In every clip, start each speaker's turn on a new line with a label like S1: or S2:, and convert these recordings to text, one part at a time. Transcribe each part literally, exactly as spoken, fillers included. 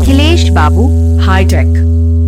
S1: अखिलेश बाबू हाईटेक।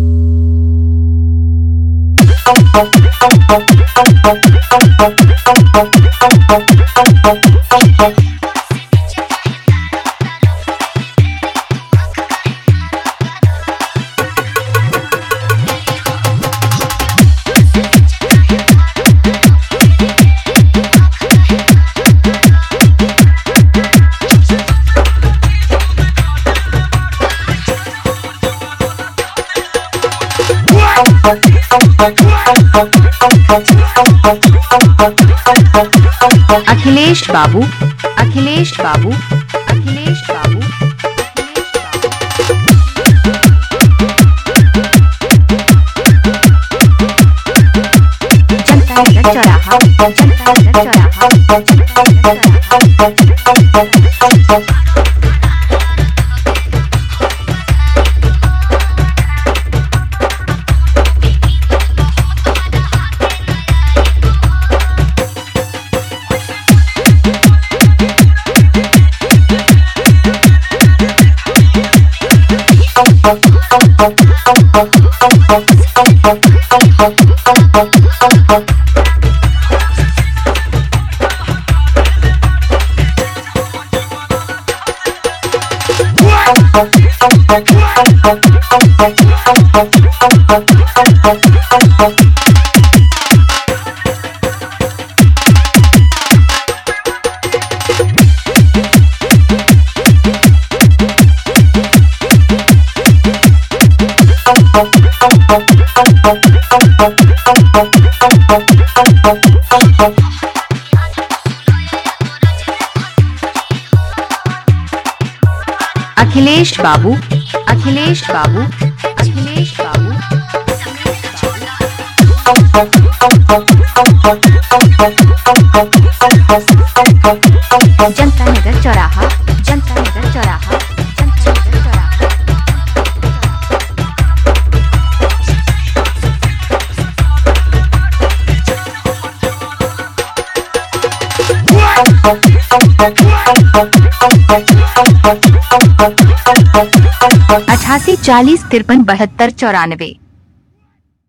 S1: अखिलेश बाबू अखिलेश बाबू अखिलेश बाबू जनता नगर चौराहा जनता नगर चौराहा। अखिलेश बाबू अखिलेश बाबू अखिलेश बाबू जनता नगर चौराहा जनता नगर चौराहा जनता नगर चौराहा। अठासी चालीस तिरपन बहत्तर चौरानवे।